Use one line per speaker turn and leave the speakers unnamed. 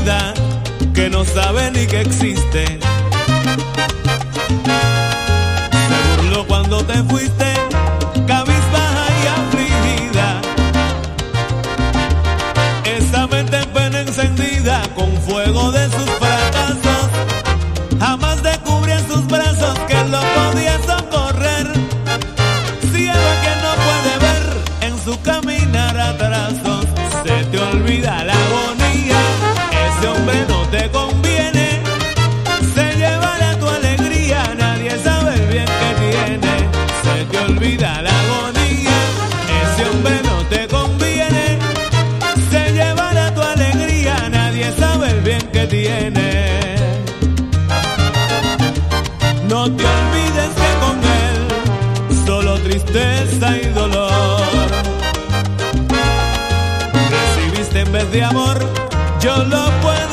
vida que no sabe ni que existe. Se burló cuando te fuiste, cabizbaja y afligida. Esa mente en pena encendida con fuego de sus fracasos, jamás descubrió en sus brazos que lo podía socorrer. Cielo que no puede ver en su caminar atrasos, se te olvida la agonía, ese hombre no te conviene, se llevará tu alegría, nadie sabe el bien que tiene. Se te olvida la agonía, ese hombre no te conviene, se llevará tu alegría, nadie sabe el bien que tiene. No te olvides que con él solo tristeza y dolor recibiste en vez de amor, yo lo puedo